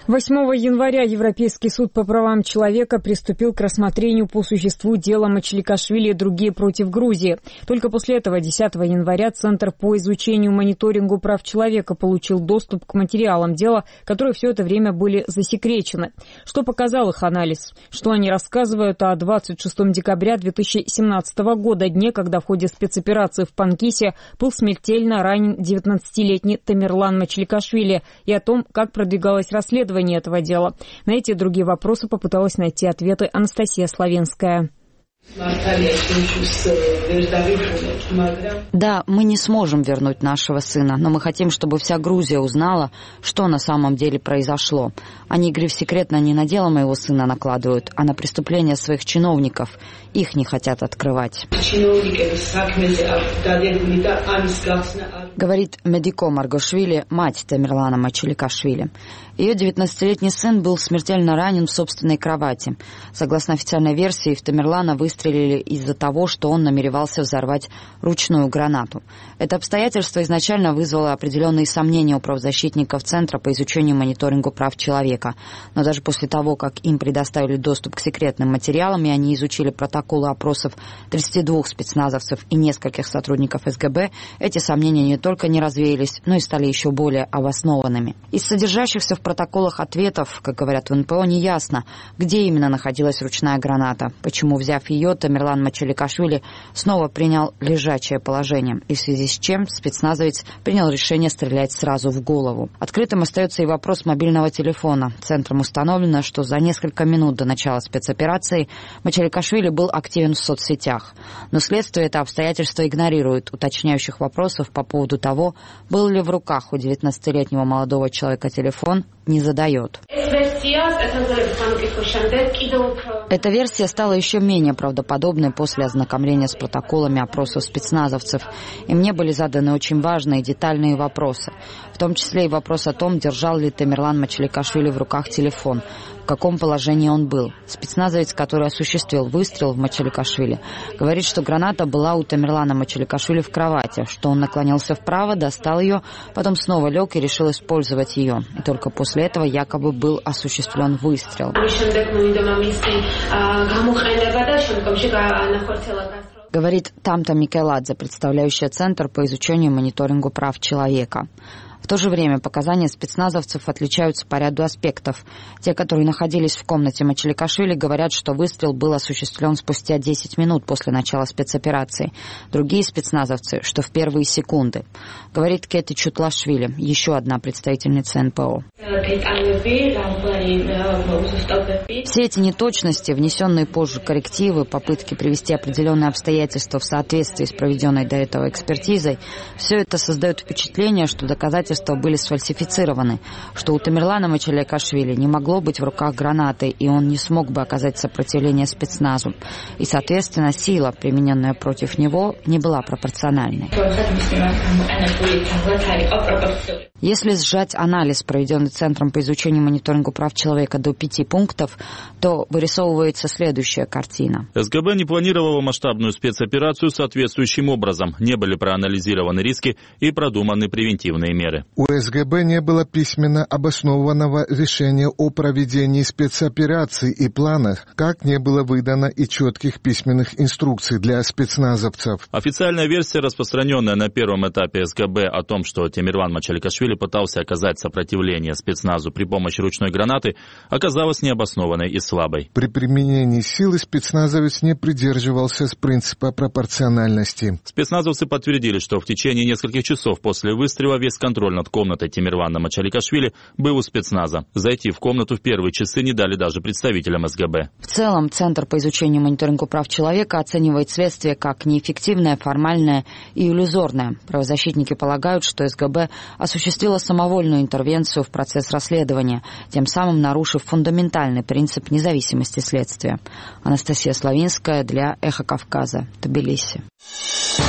8 января Европейский суд по правам человека приступил к рассмотрению по существу дела Мачеликашвили и другие против Грузии. Только после этого 10 января Центр по изучению и мониторингу прав человека получил доступ к материалам дела, которые все это время были засекречены. Что показал их анализ? Что они рассказывают о 26 декабря 2017 года, дне, когда в ходе спецоперации в Панкисе был смертельно ранен 19-летний Тамерлан Мачеликашвили, и о том, как продвигалось расследование этого дела. На эти и другие вопросы попыталась найти ответы Анастасия Славенская. Да, мы не сможем вернуть нашего сына, но мы хотим, чтобы вся Грузия узнала, что на самом деле произошло. Они игры в секретно не на дело моего сына накладывают, а на преступления своих чиновников. Их не хотят открывать. Говорит Медико Маргошвили, мать Тамерлана Мачеликашвили. Ее 19-летний сын был смертельно ранен в собственной кровати. Согласно официальной версии, в Тамерлана выстрелили из-за того, что он намеревался взорвать ручную гранату. Это обстоятельство изначально вызвало определенные сомнения у правозащитников Центра по изучению и мониторингу прав человека. Но даже после того, как им предоставили доступ к секретным материалам, и они изучили протоколы опросов 32 спецназовцев и нескольких сотрудников СГБ, эти сомнения не только не развеялись, но и стали еще более обоснованными. Из содержащихся в протоколах ответов, как говорят в НПО, не ясно, где именно находилась ручная граната, почему, взяв ее, Тамерлан Мачеликашвили снова принял лежачее положение, и в связи с чем спецназовец принял решение стрелять сразу в голову. Открытым остается и вопрос мобильного телефона. Центром установлено, что за несколько минут до начала спецоперации Мачеликашвили был активен в соцсетях. Но следствие это обстоятельство игнорирует. Уточняющих вопросов по поводу того, был ли в руках у 19-летнего молодого человека телефон, не задает. Эта версия стала еще менее правдоподобной после ознакомления с протоколами опросов спецназовцев, и мне были заданы очень важные детальные вопросы, в том числе и вопрос о том, держал ли Тамерлан Мачеликашвили в руках телефон, в каком положении он был. Спецназовец, который осуществил выстрел в Мачеликашвили, говорит, что граната была у Тамерлана Мачеликашвили в кровати, что он наклонился вправо, достал ее, потом снова лег и решил использовать ее. И только после этого якобы был осуществлен выстрел. Говорит Тамта Микеладзе, представляющая Центр по изучению и мониторингу прав человека. В то же время показания спецназовцев отличаются по ряду аспектов. Те, которые находились в комнате Мачеликашвили, говорят, что выстрел был осуществлен спустя 10 минут после начала спецоперации. Другие спецназовцы, что в первые секунды. Говорит Кети Чутлашвили, еще одна представительница НПО. Все эти неточности, внесенные позже коррективы, попытки привести определенные обстоятельства в соответствии с проведенной до этого экспертизой, все это создает впечатление, что доказательства были сфальсифицированы, что у Тамерлана Мачеликашвили не могло быть в руках гранаты, и он не смог бы оказать сопротивление спецназу. И, соответственно, сила, примененная против него, не была пропорциональной. Если сжать анализ, проведенный Центром по изучению и мониторингу прав человека, до 5 пунктов, то вырисовывается следующая картина. СГБ не планировала масштабную спецоперацию соответствующим образом. Не были проанализированы риски и продуманы превентивные меры. У СГБ не было письменно обоснованного решения о проведении спецопераций и планах, как не было выдано и четких письменных инструкций для спецназовцев. Официальная версия, распространенная на первом этапе СГБ о том, что Тамерлан Мачеликашвили пытался оказать сопротивление спецназу при помощи ручной гранаты, оказалась необоснованной и слабой. При применении силы спецназовец не придерживался принципа пропорциональности. Спецназовцы подтвердили, что в течение нескольких часов после выстрела весь контроль над комнатой Тамерлана Мачеликашвили был у спецназа. Зайти в комнату в первые часы не дали даже представителям СГБ. В целом, Центр по изучению и мониторингу прав человека оценивает следствие как неэффективное, формальное и иллюзорное. Правозащитники полагают, что СГБ осуществила самовольную интервенцию в процесс расследования, тем самым нарушив фундаментальный принцип независимости следствия. Анастасия Славинская для «Эхо Кавказа», Тбилиси.